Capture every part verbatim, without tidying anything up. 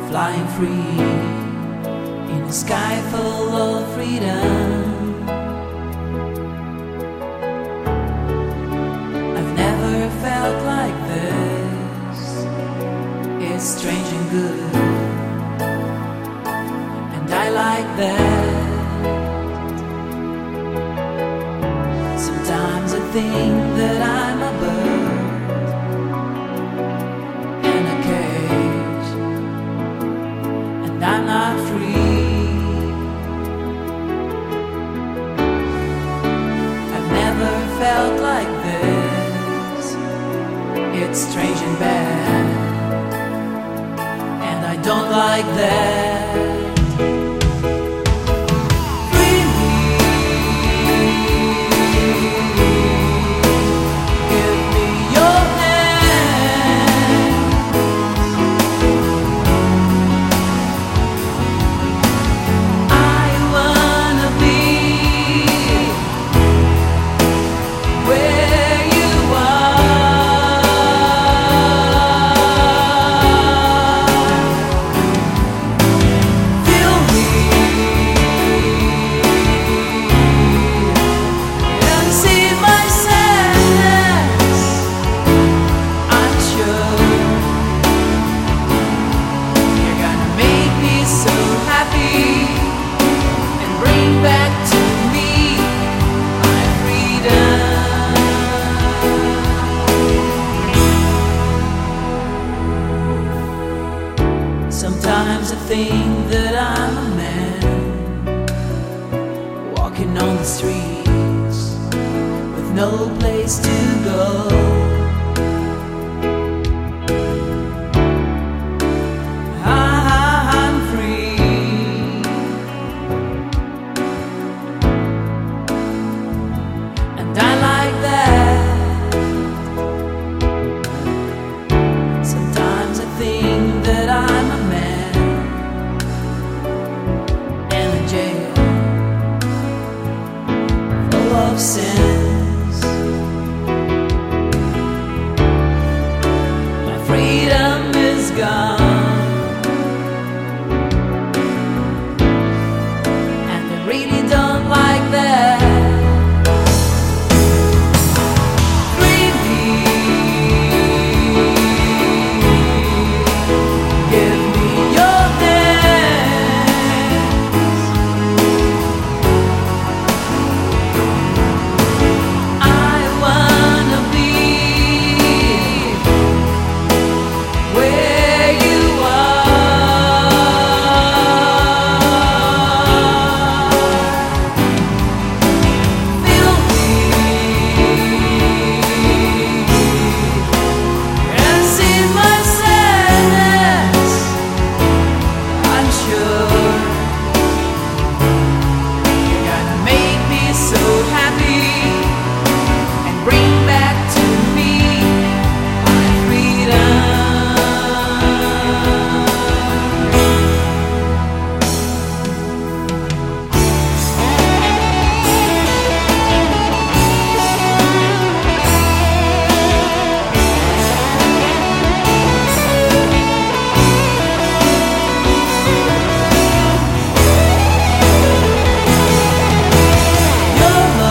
flying free in a sky full of freedom. I've never felt like this. It's strange and good, and I like that. Sometimes I think that I'm a bird in a cage, and I'm not free. I've never felt like this. It's strange and bad, and I don't like that. Sometimes I think that I'm a man walking on the streets with no place to go. I'm free, and I like that. Sometimes I think that I'm a man in a jail full of sins. My freedom is gone, and I really don't like that.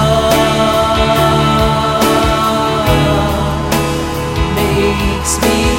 Makes me